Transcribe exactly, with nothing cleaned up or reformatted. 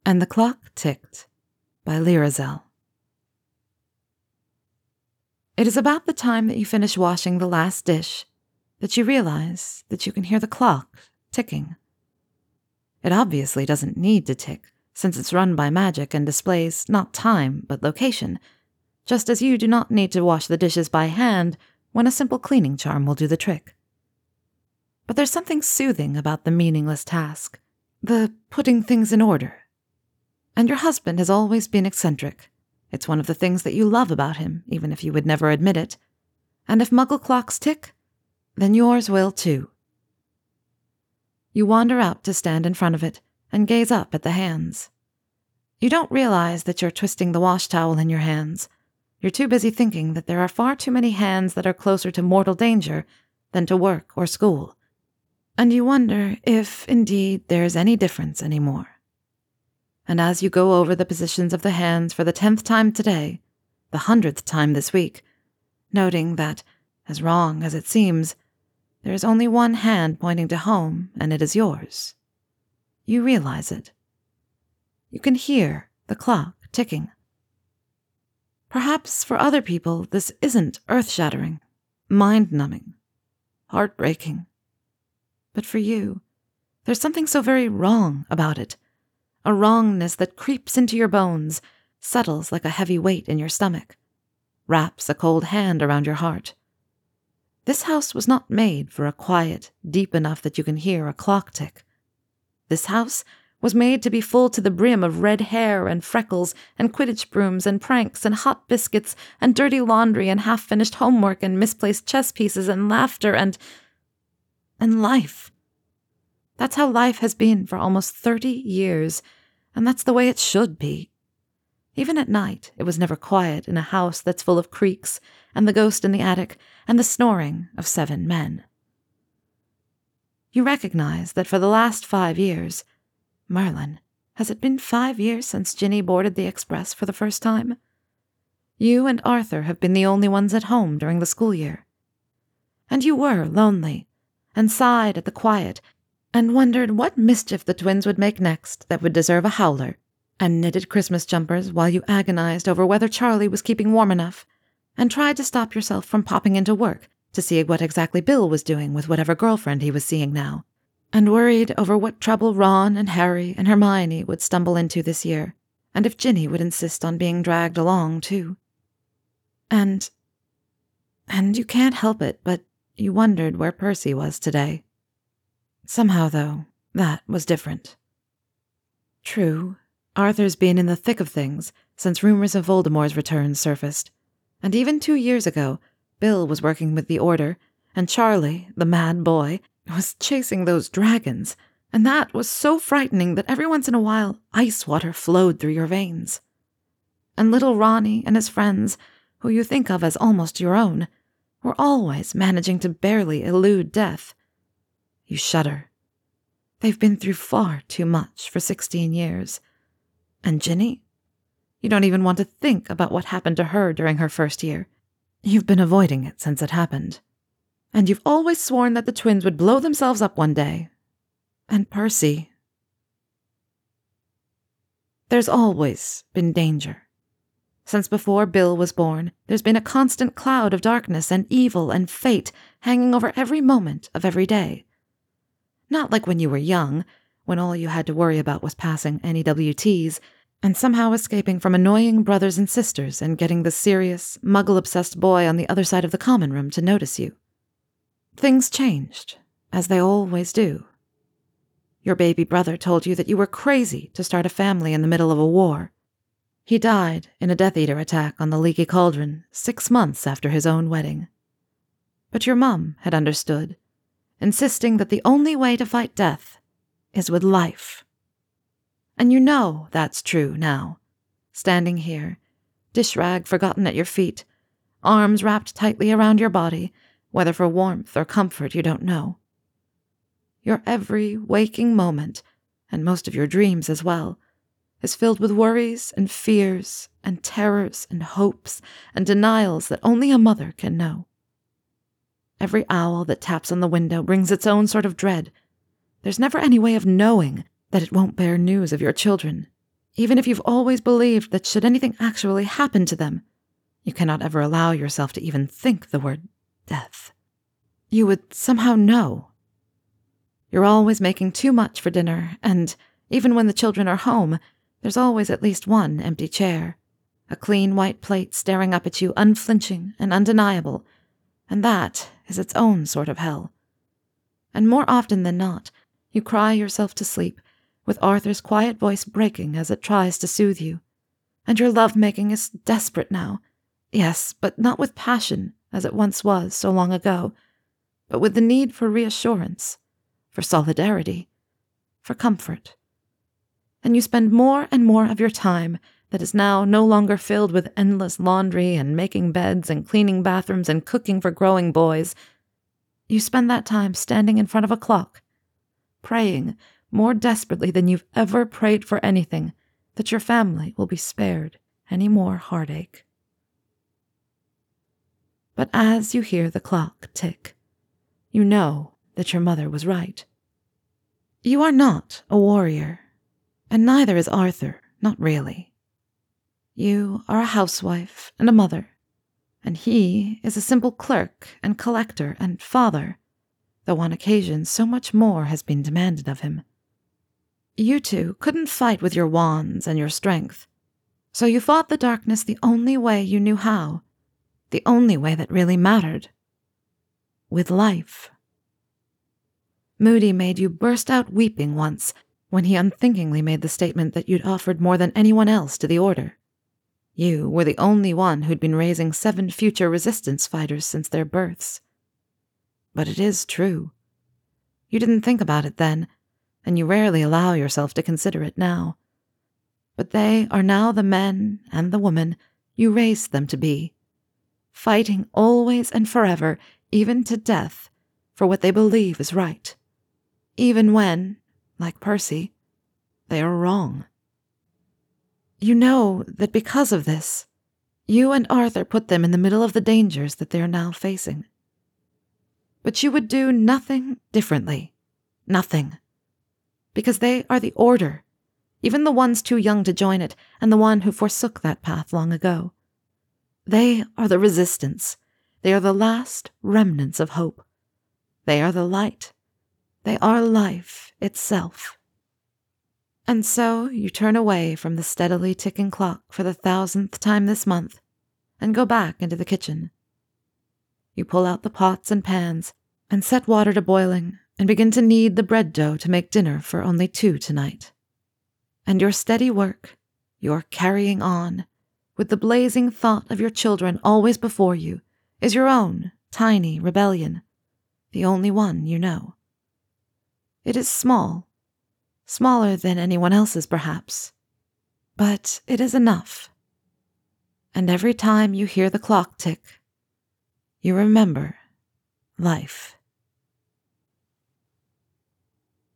And the Clock Ticked by Lyrazel. It is about the time that you finish washing the last dish that you realize that you can hear the clock ticking. It obviously doesn't need to tick, since it's run by magic and displays not time but location, just as you do not need to wash the dishes by hand when a simple cleaning charm will do the trick. But there's something soothing about the meaningless task, the putting things in order. And your husband has always been eccentric. It's one of the things that you love about him, even if you would never admit it. And if Muggle clocks tick, then yours will too. You wander out to stand in front of it and gaze up at the hands. You don't realize that you're twisting the wash towel in your hands. You're too busy thinking that there are far too many hands that are closer to mortal danger than to work or school. And you wonder if, indeed, there's any difference anymore. And as you go over the positions of the hands for the tenth time today, the hundredth time this week, noting that, as wrong as it seems, there is only one hand pointing to home, and it is yours, you realize it. You can hear the clock ticking. Perhaps for other people this isn't earth-shattering, mind-numbing, heartbreaking. But for you, there's something so very wrong about it. A wrongness that creeps into your bones, settles like a heavy weight in your stomach, wraps a cold hand around your heart. This house was not made for a quiet, deep enough that you can hear a clock tick. This house was made to be full to the brim of red hair and freckles and Quidditch brooms and pranks and hot biscuits and dirty laundry and half-finished homework and misplaced chess pieces and laughter and... and life. That's how life has been for almost thirty years, and that's the way it should be. Even at night, it was never quiet in a house that's full of creaks, and the ghost in the attic, and the snoring of seven men. You recognize that for the last five years, Merlin, has it been five years since Ginny boarded the express for the first time? You and Arthur have been the only ones at home during the school year. And you were lonely, and sighed at the quiet, and wondered what mischief the twins would make next that would deserve a howler, and knitted Christmas jumpers while you agonized over whether Charlie was keeping warm enough, and tried to stop yourself from popping into work to see what exactly Bill was doing with whatever girlfriend he was seeing now, and worried over what trouble Ron and Harry and Hermione would stumble into this year, and if Ginny would insist on being dragged along too. And... and you can't help it, but you wondered where Percy was today. Somehow, though, that was different. True, Arthur's been in the thick of things since rumors of Voldemort's return surfaced, and even two years ago, Bill was working with the Order, and Charlie, the mad boy, was chasing those dragons, and that was so frightening that every once in a while ice water flowed through your veins. And little Ronnie and his friends, who you think of as almost your own, were always managing to barely elude death. You shudder. They've been through far too much for sixteen years. And Ginny? You don't even want to think about what happened to her during her first year. You've been avoiding it since it happened. And you've always sworn that the twins would blow themselves up one day. And Percy. There's always been danger. Since before Bill was born, there's been a constant cloud of darkness and evil and fate hanging over every moment of every day. Not like when you were young, when all you had to worry about was passing N E W Ts and somehow escaping from annoying brothers and sisters and getting the serious, muggle-obsessed boy on the other side of the common room to notice you. Things changed, as they always do. Your baby brother told you that you were crazy to start a family in the middle of a war. He died in a Death Eater attack on the Leaky Cauldron six months after his own wedding. But your mum had understood, insisting that the only way to fight death is with life. And you know that's true now, standing here, dish rag forgotten at your feet, arms wrapped tightly around your body, whether for warmth or comfort you don't know. Your every waking moment, and most of your dreams as well, is filled with worries and fears and terrors and hopes and denials that only a mother can know. Every owl that taps on the window brings its own sort of dread. There's never any way of knowing that it won't bear news of your children, Even if you've always believed that should anything actually happen to them, you cannot ever allow yourself to even think the word death. You would somehow know. You're always making too much for dinner, and even when the children are home, there's always at least one empty chair, a clean white plate staring up at you unflinching and undeniable, and that is its own sort of hell. And more often than not, you cry yourself to sleep, with Arthur's quiet voice breaking as it tries to soothe you. And your love-making is desperate now. Yes, but not with passion, as it once was so long ago, but with the need for reassurance, for solidarity, for comfort. And you spend more and more of your time that is now no longer filled with endless laundry and making beds and cleaning bathrooms and cooking for growing boys. You spend that time standing in front of a clock, praying more desperately than you've ever prayed for anything that your family will be spared any more heartache. But as you hear the clock tick, you know that your mother was right. You are not a warrior, and neither is Arthur, not really. You are a housewife and a mother, and he is a simple clerk and collector and father, though on occasion so much more has been demanded of him. You two couldn't fight with your wands and your strength, so you fought the darkness the only way you knew how, the only way that really mattered. With life. Moody made you burst out weeping once when he unthinkingly made the statement that you'd offered more than anyone else to the Order. You were the only one who'd been raising seven future resistance fighters since their births. But it is true. You didn't think about it then, and you rarely allow yourself to consider it now. But they are now the men and the women you raised them to be, fighting always and forever, even to death, for what they believe is right, even when, like Percy, they are wrong. You know that because of this, you and Arthur put them in the middle of the dangers that they are now facing. But you would do nothing differently. Nothing. Because they are the Order, even the ones too young to join it, and the one who forsook that path long ago. They are the resistance. They are the last remnants of hope. They are the light. They are life itself. And so you turn away from the steadily ticking clock for the thousandth time this month and go back into the kitchen. You pull out the pots and pans and set water to boiling and begin to knead the bread dough to make dinner for only two tonight. And your steady work, your carrying on, with the blazing thought of your children always before you, is your own tiny rebellion, the only one you know. It is small, smaller than anyone else's perhaps, but it is enough. And every time you hear the clock tick, you remember life.